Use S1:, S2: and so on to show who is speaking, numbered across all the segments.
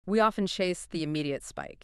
S1: We often chase the immediate spike,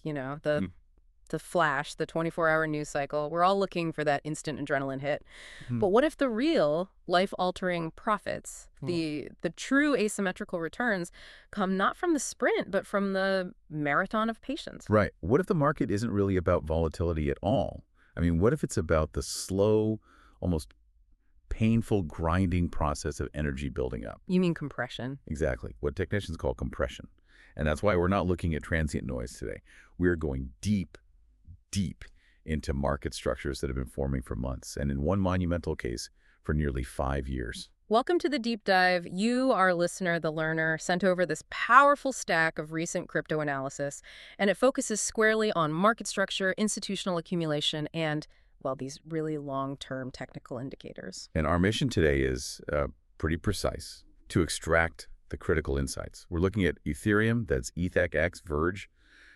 S1: the flash, the 24-hour news cycle. We're all looking for that instant adrenaline hit.
S2: Mhm.
S1: But what if the real life-altering profits,
S2: Oh,
S1: the true asymmetrical returns, come not from the sprint, but from the marathon of patience?
S2: right. What if the market isn't really about volatility at all? I mean, what if it's about the slow, almost painful grinding process of energy building up?
S1: You mean compression?
S2: Exactly. What technicians call compression. And that's why we're not looking at transient noise today. We're going deep, deep into market structures that have been forming for months, and in one monumental case, for nearly 5 years.
S1: Welcome to the deep dive. You, our listener, the learner, sent over this powerful stack of recent crypto analysis, and it focuses squarely on market structure, institutional accumulation, and, well, these really long-term technical indicators.
S2: And our mission today is pretty precise: to extract the critical insights. We're looking at Ethereum, that's ETHX, Verge,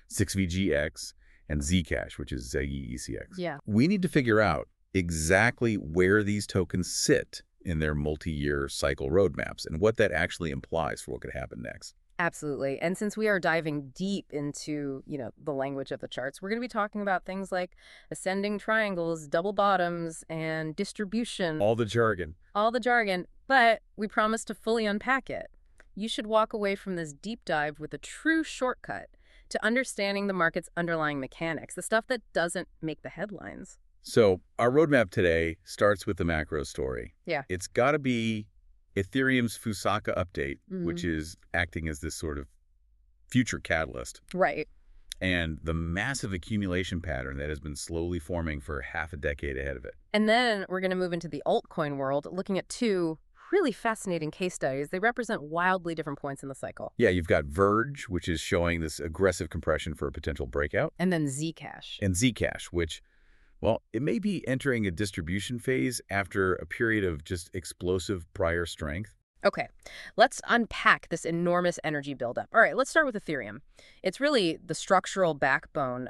S2: 6VGX, and Zcash, which is ZECX.
S1: Yeah.
S2: We need to figure out exactly where these tokens sit in their multi-year cycle roadmaps and what that actually implies for what could happen next.
S1: Absolutely. And since we are diving deep into, the language of the charts, we're going to be talking about things like ascending triangles, double bottoms, and distribution,
S2: All the jargon.
S1: all the jargon, but we promise to fully unpack it. You should walk away from this deep dive with a true shortcut to understanding the market's underlying mechanics, the stuff that doesn't make the headlines.
S2: So our roadmap today starts with the macro story.
S1: Yeah.
S2: It's got to be Ethereum's Fusaka update, which
S1: Mhm.
S2: is acting as this sort of future catalyst,
S1: Right.
S2: and the massive accumulation pattern that has been slowly forming for half a decade ahead of it.
S1: And then we're going to move into the altcoin world, looking at two really fascinating case studies. They represent wildly different points in the cycle.
S2: Yeah, you've got Verge, which is showing this aggressive compression for a potential breakout,
S1: And then Zcash.
S2: and Zcash, which, well, it may be entering a distribution phase after a period of just explosive prior strength.
S1: Okay, let's unpack this enormous energy buildup. All right, let's start with Ethereum. It's really the structural backbone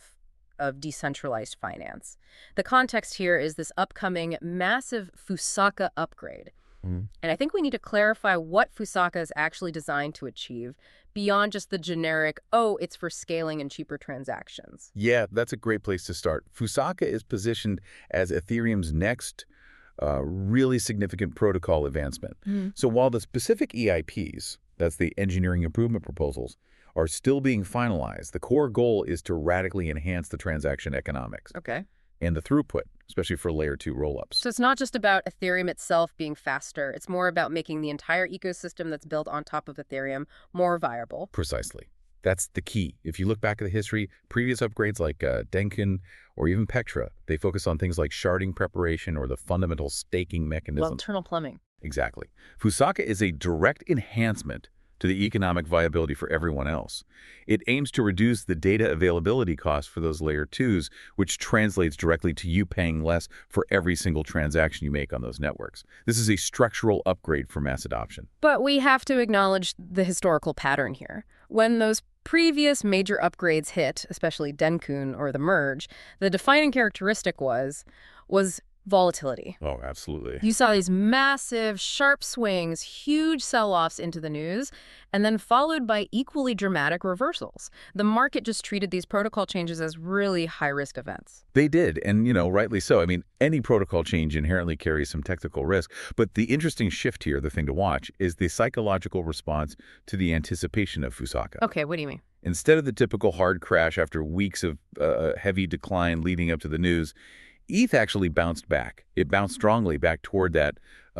S1: of decentralized finance. The context here is this upcoming massive Fusaka upgrade. And I think we need to clarify what Fusaka is actually designed to achieve beyond just the generic, oh, it's for scaling and cheaper transactions.
S2: Yeah, that's a great place to start. Fusaka is positioned as Ethereum's next really significant protocol advancement. So while the specific EIPs, that's the engineering improvement proposals, are still being finalized, the core goal is to radically enhance the transaction economics
S1: Okay.
S2: and the throughput, especially for layer 2 rollups.
S1: So it's not just about Ethereum itself being faster. It's more about making the entire ecosystem that's built on top of Ethereum more viable.
S2: Precisely. That's the key. If you look back at the history, previous upgrades like Denkin or even Petra, they focus on things like sharding preparation or the fundamental staking mechanism.
S1: Internal plumbing.
S2: Exactly. Fusaka is a direct enhancement to the economic viability for everyone else. It aims to reduce the data availability costs for those layer 2s, which translates directly to you paying less for every single transaction you make on those networks. This is a structural upgrade for mass adoption.
S1: But we have to acknowledge the historical pattern here. When those previous major upgrades hit, especially Denkun or the merge, the defining characteristic was volatility.
S2: Oh, absolutely.
S1: You saw these massive, sharp swings, huge sell-offs into the news, and then followed by equally dramatic reversals. The market just treated these protocol changes as really high-risk events.
S2: They did, and, rightly so. I mean, any protocol change inherently carries some technical risk, but the interesting shift here, the thing to watch, is the psychological response to the anticipation of Fusaka.
S1: Okay, what do you mean?
S2: Instead of the typical hard crash after weeks of heavy decline leading up to the news, ETH actually bounced back. It bounced strongly back toward that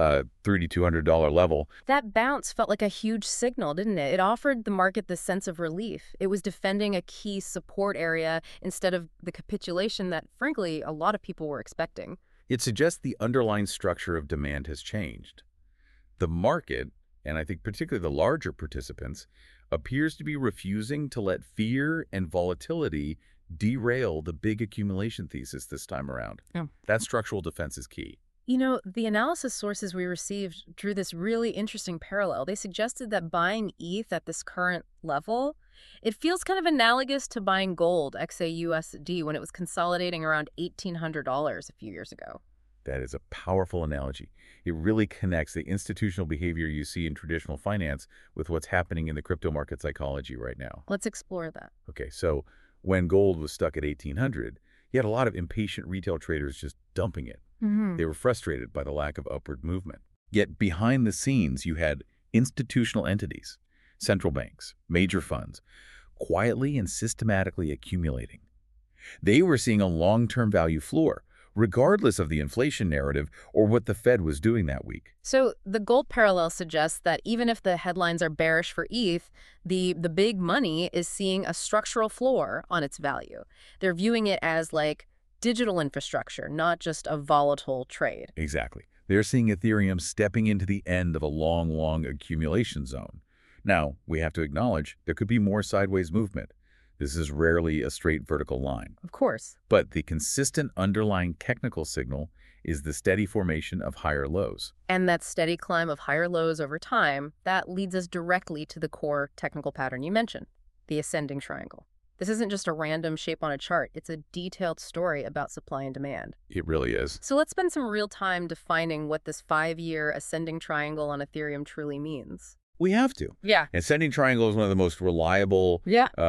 S2: $3,200 level.
S1: That bounce felt like a huge signal, didn't it? It offered the market this sense of relief. It was defending a key support area instead of the capitulation that, frankly, a lot of people were expecting.
S2: It suggests the underlying structure of demand has changed. The market, and I think particularly the larger participants, appears to be refusing to let fear and volatility derail the big accumulation thesis this time around.
S1: Yeah.
S2: That structural defense is key.
S1: The analysis sources we received drew this really interesting parallel. They suggested that buying ETH at this current level, it feels kind of analogous to buying gold, XAUSD, when it was consolidating around $1,800 a few years ago.
S2: That is a powerful analogy. It really connects the institutional behavior you see in traditional finance with what's happening in the crypto market psychology right now.
S1: Let's explore that.
S2: Okay, so when gold was stuck at 1800, you had a lot of impatient retail traders just dumping it.
S1: Mm-hmm.
S2: They were frustrated by the lack of upward movement. Yet behind the scenes, you had institutional entities, central banks, major funds, quietly and systematically accumulating. They were seeing a long-term value floor, regardless of the inflation narrative or what the Fed was doing that week.
S1: So the gold parallel suggests that even if the headlines are bearish for ETH, the big money is seeing a structural floor on its value. They're viewing it as like digital infrastructure, not just a volatile trade.
S2: Exactly. They're seeing Ethereum stepping into the end of a long accumulation zone. Now, we have to acknowledge there could be more sideways movement. This is rarely a straight vertical line.
S1: Of course.
S2: But the consistent underlying technical signal is the steady formation of higher lows.
S1: And that steady climb of higher lows over time, that leads us directly to the core technical pattern you mentioned, the ascending triangle. This isn't just a random shape on a chart. It's a detailed story about supply and demand.
S2: It really is.
S1: So let's spend some real time defining what this 5-year ascending triangle on Ethereum truly means.
S2: We have to.
S1: Yeah.
S2: Ascending triangle is one of the most reliable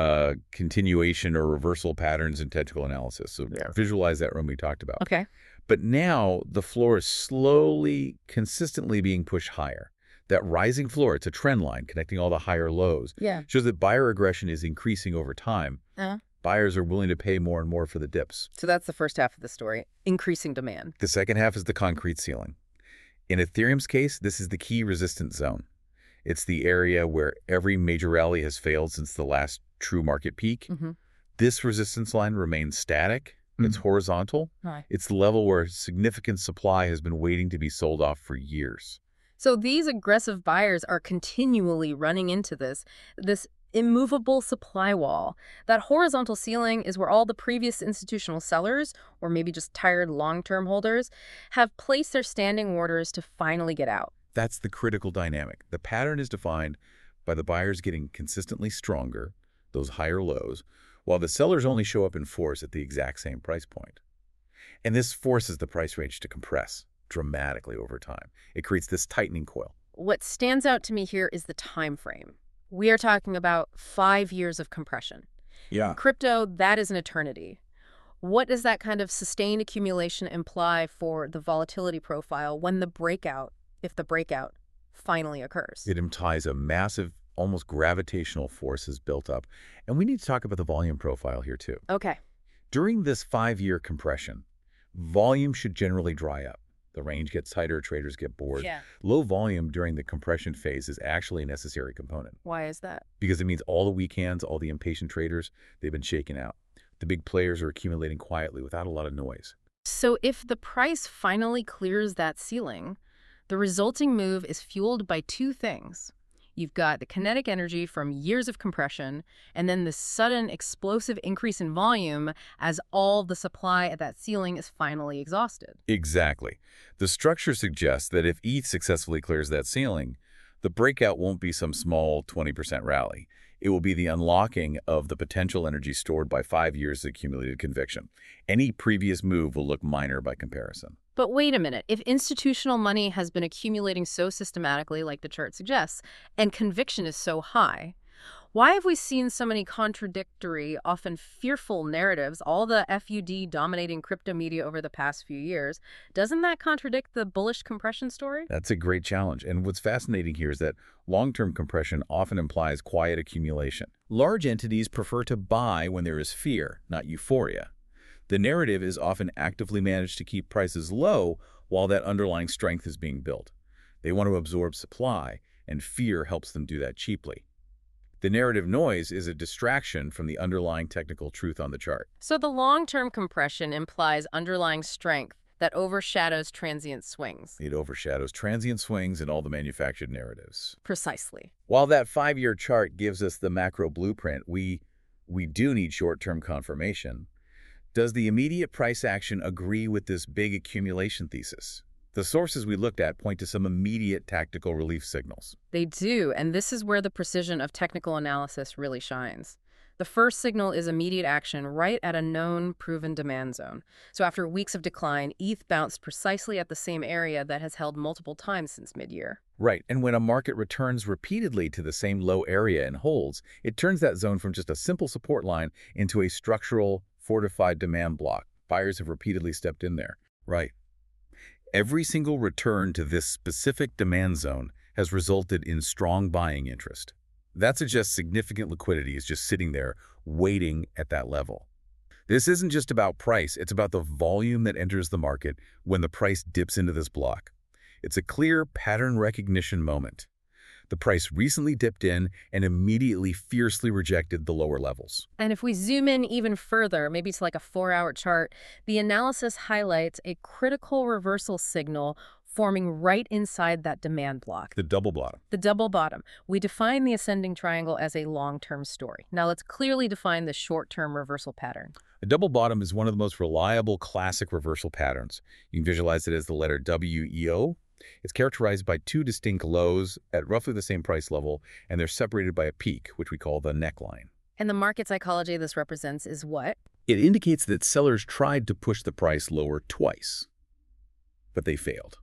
S2: continuation or reversal patterns in technical analysis. So visualize that when we talked about.
S1: Okay.
S2: But now the floor is slowly, consistently being pushed higher. That rising floor, it's a trend line connecting all the higher lows.
S1: Yeah.
S2: Shows that buyer aggression is increasing over time. Buyers are willing to pay more and more for the dips.
S1: So that's the first half of the story, increasing demand.
S2: The second half is the concrete ceiling. In Ethereum's case, this is the key resistance zone. It's the area where every major rally has failed since the last true market peak. This resistance line remains static. It's horizontal. It's the level where significant supply has been waiting to be sold off for years.
S1: So these aggressive buyers are continually running into this immovable supply wall. That horizontal ceiling is where all the previous institutional sellers, or maybe just tired long-term holders, have placed their standing orders to finally get out.
S2: That's the critical dynamic. The pattern is defined by the buyers getting consistently stronger, those higher lows, while the sellers only show up in force at the exact same price point. And this forces the price range to compress dramatically over time. It creates this tightening coil.
S1: What stands out to me here is the time frame. We are talking about 5 years of compression.
S2: Yeah.
S1: Crypto, that is an eternity. What does that kind of sustained accumulation imply for the volatility profile when the breakout, if the breakout, finally occurs?
S2: It implies a massive, almost gravitational force is built up. And we need to talk about the volume profile here too.
S1: Okay.
S2: During this 5-year compression, volume should generally dry up. The range gets tighter, traders get bored.
S1: Yeah.
S2: Low volume during the compression phase is actually a necessary component.
S1: Why is that?
S2: Because it means all the weak hands, all the impatient traders, they've been shaken out. The big players are accumulating quietly without a lot of noise.
S1: So if the price finally clears that ceiling, the resulting move is fueled by two things. You've got the kinetic energy from years of compression, and then the sudden explosive increase in volume as all the supply at that ceiling is finally exhausted.
S2: Exactly. The structure suggests that if ETH successfully clears that ceiling, the breakout won't be some small 20% rally. It will be the unlocking of the potential energy stored by 5 years of accumulated conviction. Any previous move will look minor by comparison.
S1: But wait a minute, if institutional money has been accumulating so systematically like the chart suggests, and conviction is so high, why have we seen so many contradictory, often fearful narratives, all the FUD dominating crypto media over the past few years? Doesn't that contradict the bullish compression story?
S2: That's a great challenge. And what's fascinating here is that long-term compression often implies quiet accumulation. Large entities prefer to buy when there is fear, not euphoria. The narrative is often actively managed to keep prices low while that underlying strength is being built. They want to absorb supply, and fear helps them do that cheaply. The narrative noise is a distraction from the underlying technical truth on the chart.
S1: So the long-term compression implies underlying strength that overshadows transient swings.
S2: It overshadows transient swings and all the manufactured narratives.
S1: Precisely.
S2: While that 5-year chart gives us the macro blueprint, we do need short-term confirmation. Does the immediate price action agree with this big accumulation thesis? The sources we looked at point to some immediate tactical relief signals.
S1: They do, and this is where the precision of technical analysis really shines. The first signal is immediate action right at a known, proven demand zone. So after weeks of decline, ETH bounced precisely at the same area that has held multiple times since mid-year.
S2: Right, and when a market returns repeatedly to the same low area and holds, it turns that zone from just a simple support line into a structural, fortified demand block. Buyers have repeatedly stepped in there. Right. Every single return to this specific demand zone has resulted in strong buying interest. That suggests significant liquidity is just sitting there, waiting at that level. This isn't just about price, it's about the volume that enters the market when the price dips into this block. It's a clear pattern recognition moment. The price recently dipped in and immediately fiercely rejected the lower levels.
S1: And if we zoom in even further, maybe to like a 4-hour chart, the analysis highlights a critical reversal signal forming right inside that demand block.
S2: The double bottom.
S1: The double bottom. We define the ascending triangle as a long-term story. Now let's clearly define the short-term reversal pattern.
S2: A double bottom is one of the most reliable classic reversal patterns. You can visualize it as the letter WEO. It's characterized by two distinct lows at roughly the same price level, and they're separated by a peak, which we call the neckline.
S1: And the market psychology this represents is what?
S2: It indicates that sellers tried to push the price lower twice, but they failed.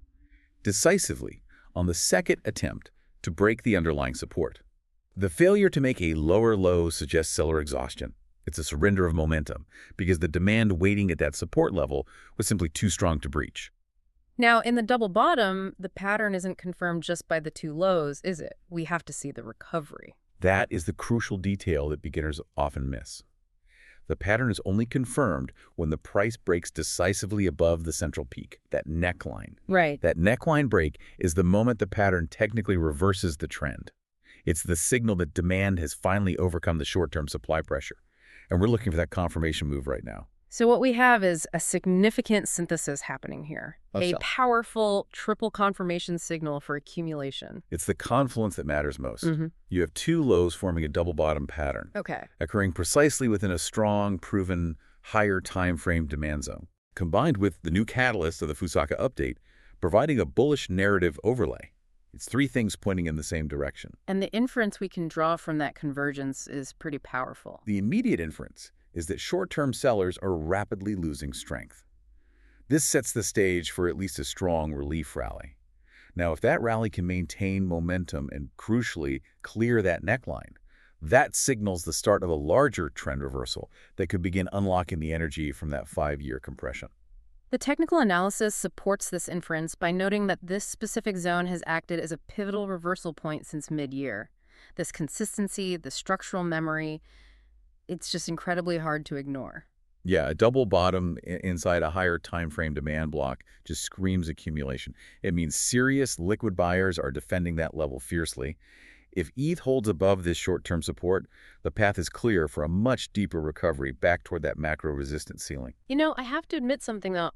S2: Decisively on the second attempt to break the underlying support. The failure to make a lower low suggests seller exhaustion. It's a surrender of momentum because the demand waiting at that support level was simply too strong to breach.
S1: Now, in the double bottom, the pattern isn't confirmed just by the two lows, is it? We have to see the recovery.
S2: That is the crucial detail that beginners often miss. The pattern is only confirmed when the price breaks decisively above the central peak, that neckline.
S1: Right.
S2: That neckline break is the moment the pattern technically reverses the trend. It's the signal that demand has finally overcome the short-term supply pressure. And we're looking for that confirmation move right now.
S1: So what we have is a significant synthesis happening here. A powerful triple confirmation signal for accumulation.
S2: It's the confluence that matters most.
S1: Mm-hmm.
S2: You have two lows forming a double bottom pattern,
S1: Okay.
S2: occurring precisely within a strong, proven, higher time frame demand zone, combined with the new catalyst of the Fusaka update, providing a bullish narrative overlay. It's three things pointing in the same direction.
S1: And the inference we can draw from that convergence is pretty powerful.
S2: The immediate inference is that short-term sellers are rapidly losing strength. This sets the stage for at least a strong relief rally. Now, if that rally can maintain momentum and, crucially, clear that neckline, that signals the start of a larger trend reversal that could begin unlocking the energy from that 5-year compression.
S1: The technical analysis supports this inference by noting that this specific zone has acted as a pivotal reversal point since mid-year. This consistency, the structural memory, it's just incredibly hard to ignore.
S2: Yeah, a double bottom inside a higher time frame demand block just screams accumulation. It means serious liquid buyers are defending that level fiercely. If ETH holds above this short-term support, the path is clear for a much deeper recovery back toward that macro resistance ceiling.
S1: You know, I have to admit something, though.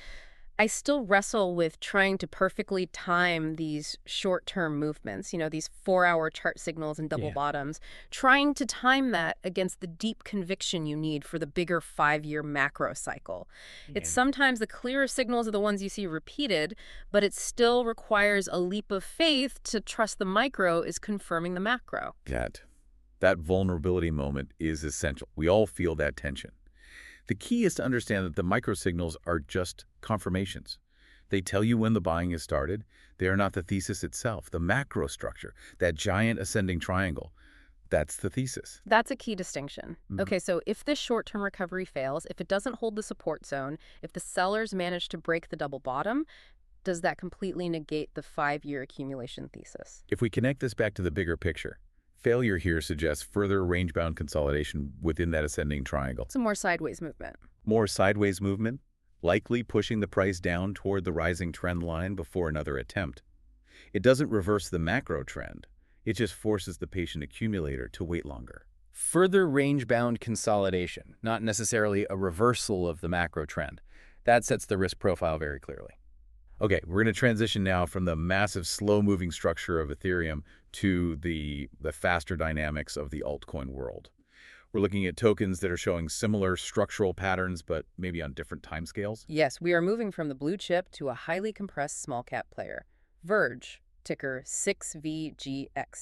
S1: I still wrestle with trying to perfectly time these short-term movements, these 4-hour chart signals and double bottoms, trying to time that against the deep conviction you need for the bigger 5-year macro cycle. It's sometimes the clearer signals are the ones you see repeated, but it still requires a leap of faith to trust the micro is confirming the macro.
S2: That vulnerability moment is essential. We all feel that tension. The key is to understand that the microsignals are just confirmations. They tell you when the buying has started. They are not the thesis itself. The macro structure, that giant ascending triangle, that's the thesis.
S1: That's a key distinction. Okay, so if this short-term recovery fails, if it doesn't hold the support zone, if the sellers manage to break the double bottom, does that completely negate the 5-year accumulation thesis?
S2: If we connect this back to the bigger picture, failure here suggests further range-bound consolidation within that ascending triangle.
S1: Some more sideways movement.
S2: More sideways movement, likely pushing the price down toward the rising trend line before another attempt. It doesn't reverse the macro trend. It just forces the patient accumulator to wait longer.
S3: Further range-bound consolidation, not necessarily a reversal of the macro trend. That sets the risk profile very clearly.
S2: Okay, we're going to transition now from the massive slow-moving structure of Ethereum to the faster dynamics of the altcoin world. We're looking at tokens that are showing similar structural patterns, but maybe on different timescales.
S1: Yes, we are moving from the blue chip to a highly compressed small cap player. Verge, ticker 6VGX.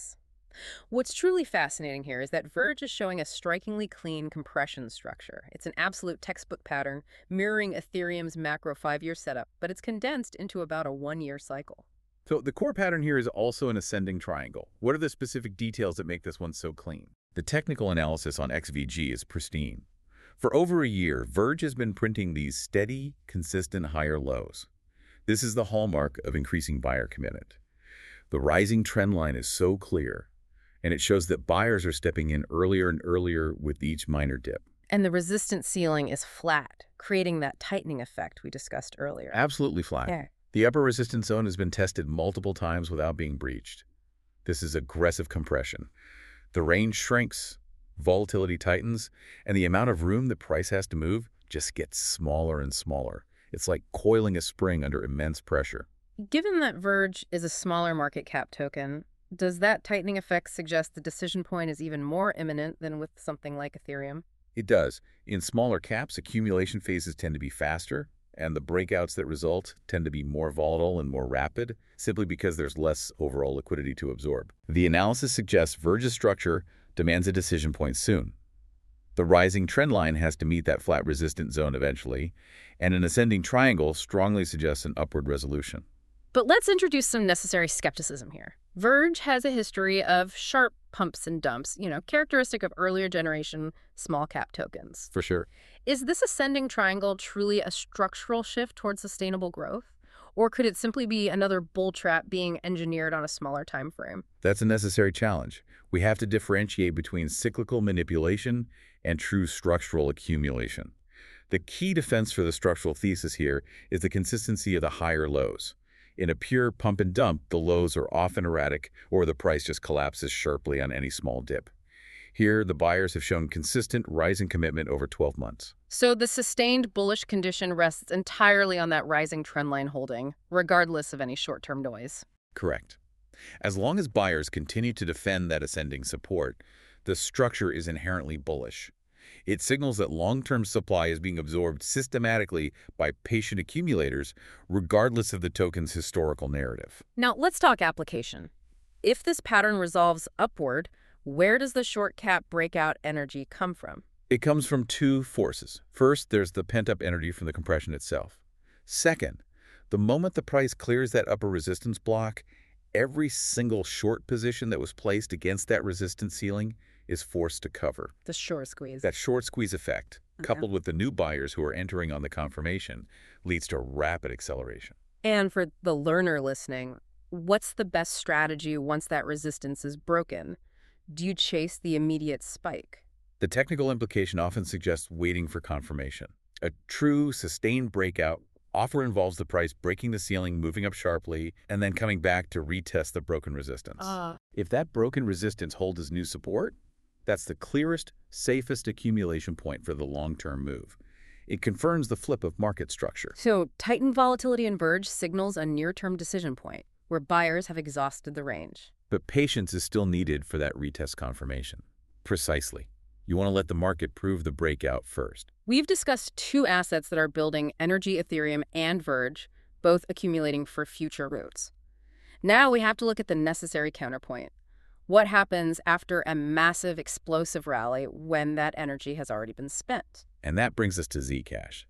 S1: What's truly fascinating here is that Verge is showing a strikingly clean compression structure. It's an absolute textbook pattern, mirroring Ethereum's macro 5-year setup, but it's condensed into about a 1-year cycle.
S2: So the core pattern here is also an ascending triangle. What are the specific details that make this one so clean? The technical analysis on XVG is pristine. For over a year, Verge has been printing these steady, consistent higher lows. This is the hallmark of increasing buyer commitment. The rising trend line is so clear, and it shows that buyers are stepping in earlier and earlier with each minor dip.
S1: And the resistance ceiling is flat, creating that tightening effect we discussed earlier.
S2: Absolutely flat.
S1: Yeah.
S2: The upper resistance zone has been tested multiple times without being breached. This is aggressive compression. The range shrinks, volatility tightens, and the amount of room the price has to move just gets smaller and smaller. It's like coiling a spring under immense pressure.
S1: Given that Verge is a smaller market cap token, does that tightening effect suggest the decision point is even more imminent than with something like Ethereum?
S2: It does. In smaller caps, accumulation phases tend to be faster, and the breakouts that result tend to be more volatile and more rapid, simply because there's less overall liquidity to absorb. The analysis suggests Verge's structure demands a decision point soon. The rising trend line has to meet that flat resistance zone eventually, and an ascending triangle strongly suggests an upward resolution.
S1: But let's introduce some necessary skepticism here. Verge has a history of sharp pumps and dumps, characteristic of earlier generation small cap tokens.
S2: For sure.
S1: Is this ascending triangle truly a structural shift towards sustainable growth? Or could it simply be another bull trap being engineered on a smaller time frame?
S2: That's a necessary challenge. We have to differentiate between cyclical manipulation and true structural accumulation. The key defense for the structural thesis here is the consistency of the higher lows. In a pure pump and dump, the lows are often erratic or the price just collapses sharply on any small dip. Here, the buyers have shown consistent rising commitment over 12 months.
S1: So the sustained bullish condition rests entirely on that rising trendline holding, regardless of any short-term noise.
S2: Correct. As long as buyers continue to defend that ascending support, the structure is inherently bullish. It signals that long-term supply is being absorbed systematically by patient accumulators, regardless of the token's historical narrative.
S1: Now, let's talk application. If this pattern resolves upward, where does the short cap breakout energy come from?
S2: It comes from two forces. First, there's the pent-up energy from the compression itself. Second, the moment the price clears that upper resistance block, every single short position that was placed against that resistance ceiling is forced to cover.
S1: The short squeeze.
S2: That short squeeze effect, coupled with the new buyers who are entering on the confirmation, leads to rapid acceleration.
S1: And for the learner listening, what's the best strategy once that resistance is broken? Do you chase the immediate spike?
S2: The technical implication often suggests waiting for confirmation. A true, sustained breakout often involves the price breaking the ceiling, moving up sharply, and then coming back to retest the broken resistance. If that broken resistance holds as new support, that's the clearest, safest accumulation point for the long-term move. It confirms the flip of market structure.
S1: So tightened volatility in Verge signals a near-term decision point, where buyers have exhausted the range.
S2: But patience is still needed for that retest confirmation. Precisely. You want to let the market prove the breakout first.
S1: We've discussed two assets that are building Energy, Ethereum, and Verge, both accumulating for future routes. Now we have to look at the necessary counterpoint. What happens after a massive explosive rally when that energy has already been spent?
S2: And that brings us to Zcash,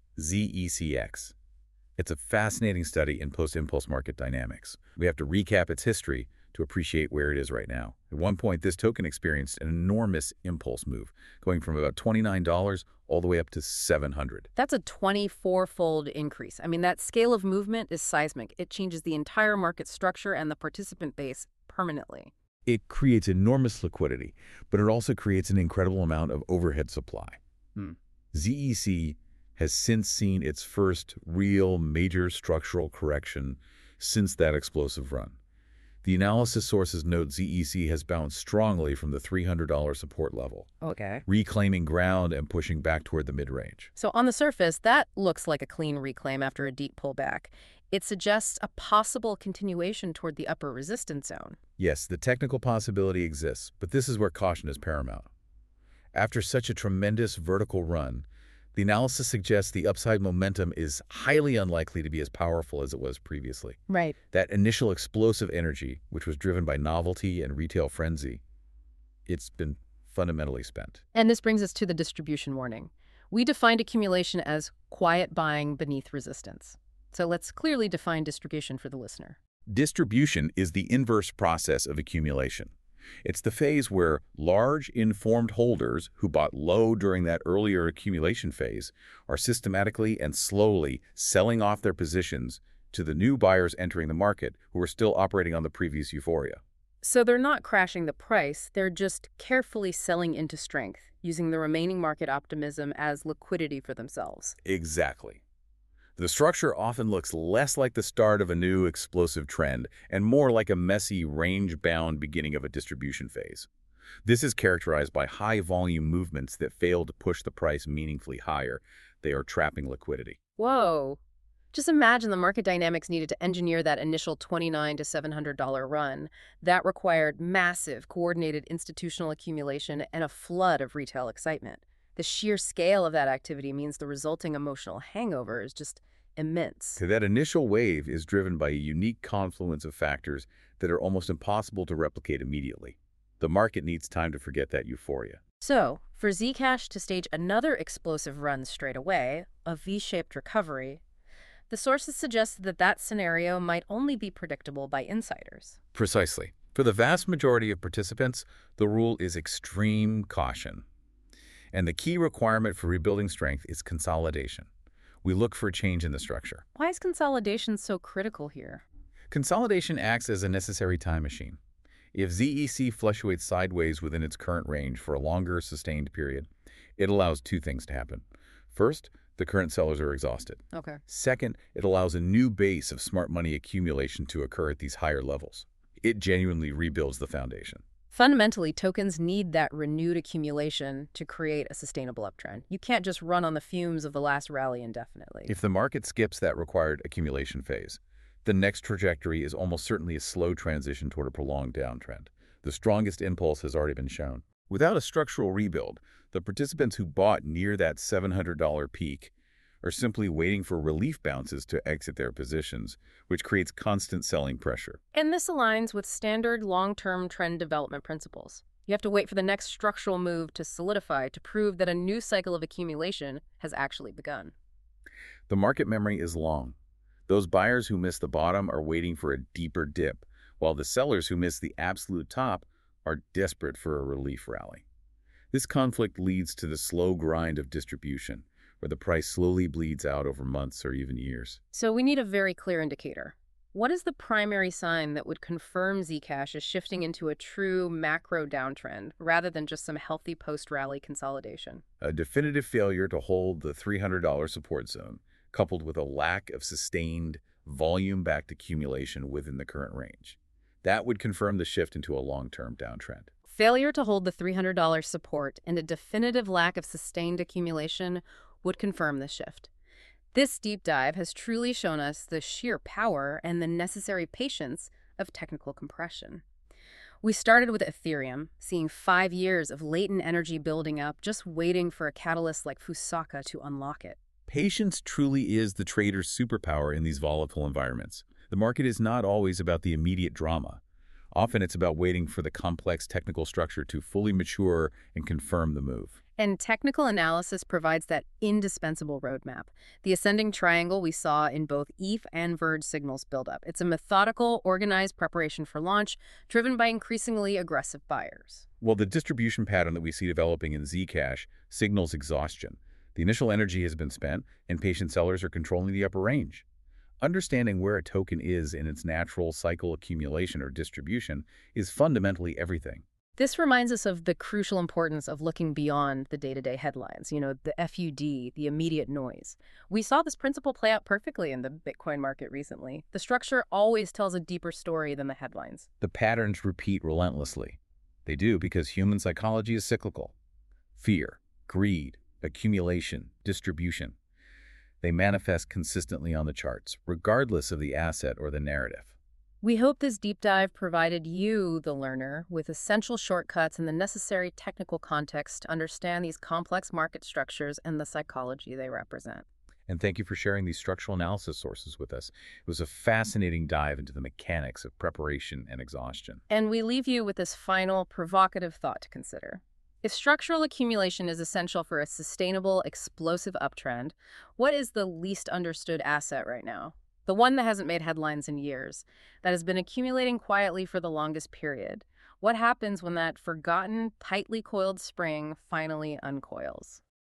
S2: ZECX. It's a fascinating study in post-impulse market dynamics. We have to recap its history to appreciate where it is right now. At one point, this token experienced an enormous impulse move, going from about $29 all the way up to $700.
S1: That's a 24-fold increase. I mean, that scale of movement is seismic. It changes the entire market structure and the participant base permanently.
S2: It creates enormous liquidity, but it also creates an incredible amount of overhead supply. ZEC has since seen its first real major structural correction since that explosive run. The analysis sources note ZEC has bounced strongly from the $300 support level, reclaiming ground and pushing back toward the mid-range.
S1: So on the surface, that looks like a clean reclaim after a deep pullback. It suggests a possible continuation toward the upper resistance zone.
S2: Yes, the technical possibility exists, but this is where caution is paramount. After such a tremendous vertical run, the analysis suggests the upside momentum is highly unlikely to be as powerful as it was previously.
S1: Right.
S2: That initial explosive energy, which was driven by novelty and retail frenzy, It's been fundamentally spent.
S1: And this brings us to the distribution warning. We defined accumulation as quiet buying beneath resistance. So let's clearly define distribution for the listener.
S2: Distribution is the inverse process of accumulation. It's the phase where large, informed holders who bought low during that earlier accumulation phase are systematically and slowly selling off their positions to the new buyers entering the market who are still operating on the previous euphoria.
S1: So they're not crashing the price, they're just carefully selling into strength, using the remaining market optimism as liquidity for themselves.
S2: Exactly. The structure often looks less like the start of a new explosive trend and more like a messy, range-bound beginning of a distribution phase. This is characterized by high-volume movements that fail to push the price meaningfully higher. They are trapping liquidity.
S1: Whoa. Just imagine the market dynamics needed to engineer that initial $29 to $700 run. That required massive, coordinated institutional accumulation and a flood of retail excitement. The sheer scale of that activity means the resulting emotional hangover is just immense.
S2: That initial wave is driven by a unique confluence of factors that are almost impossible to replicate immediately. The market needs time to forget that euphoria.
S1: So, for Zcash to stage another explosive run straight away, a V-shaped recovery, the sources suggested that that scenario might only be predictable by insiders.
S2: Precisely. For the vast majority of participants, the rule is extreme caution. And the key requirement for rebuilding strength is consolidation. We look for a change in the structure.
S1: Why is consolidation so critical here?
S2: Consolidation acts as a necessary time machine. If ZEC fluctuates sideways within its current range for a longer, sustained period, it allows two things to happen. First, the current sellers are exhausted.
S1: Okay.
S2: Second, it allows a new base of smart money accumulation to occur at these higher levels. It genuinely rebuilds the foundation.
S1: Fundamentally, tokens need that renewed accumulation to create a sustainable uptrend. You can't just run on the fumes of the last rally indefinitely.
S2: If the market skips that required accumulation phase, the next trajectory is almost certainly a slow transition toward a prolonged downtrend. The strongest impulse has already been shown. Without a structural rebuild, the participants who bought near that $700 peak are simply waiting for relief bounces to exit their positions, which creates constant selling pressure.
S1: And this aligns with standard long-term trend development principles. You have to wait for the next structural move to solidify to prove that a new cycle of accumulation has actually begun.
S2: The market memory is long. Those buyers who miss the bottom are waiting for a deeper dip, while the sellers who miss the absolute top are desperate for a relief rally. This conflict leads to the slow grind of distribution, where the price slowly bleeds out over months or even years.
S1: So we need a very clear indicator. What is the primary sign that would confirm Zcash is shifting into a true macro downtrend rather than just some healthy post-rally consolidation?
S2: A definitive failure to hold the $300 support zone, coupled with a lack of sustained volume-backed accumulation within the current range. That would confirm the shift into a long-term downtrend.
S1: Failure to hold the $300 support and a definitive lack of sustained accumulation would confirm the shift. This deep dive has truly shown us the sheer power and the necessary patience of technical compression. We started with Ethereum, seeing 5 years of latent energy building up, just waiting for a catalyst like Fusaka to unlock it.
S2: Patience truly is the trader's superpower in these volatile environments. The market is not always about the immediate drama. Often it's about waiting for the complex technical structure to fully mature and confirm the move.
S1: And technical analysis provides that indispensable roadmap. The ascending triangle we saw in both ETH and Verge signals buildup. It's a methodical, organized preparation for launch, driven by increasingly aggressive buyers.
S2: Well, the distribution pattern that we see developing in Zcash signals exhaustion. The initial energy has been spent, and patient sellers are controlling the upper range. Understanding where a token is in its natural cycle accumulation or distribution is fundamentally everything.
S1: This reminds us of the crucial importance of looking beyond the day-to-day headlines, the FUD, the immediate noise. We saw this principle play out perfectly in the Bitcoin market recently. The structure always tells a deeper story than the headlines.
S2: The patterns repeat relentlessly. They do because human psychology is cyclical. Fear, greed, accumulation, distribution. They manifest consistently on the charts, regardless of the asset or the narrative.
S1: We hope this deep dive provided you, the learner, with essential shortcuts and the necessary technical context to understand these complex market structures and the psychology they represent.
S2: And thank you for sharing these structural analysis sources with us. It was a fascinating dive into the mechanics of preparation and exhaustion.
S1: And we leave you with this final provocative thought to consider. If structural accumulation is essential for a sustainable, explosive uptrend, what is the least understood asset right now? The one that hasn't made headlines in years, that has been accumulating quietly for the longest period. What happens when that forgotten, tightly coiled spring finally uncoils?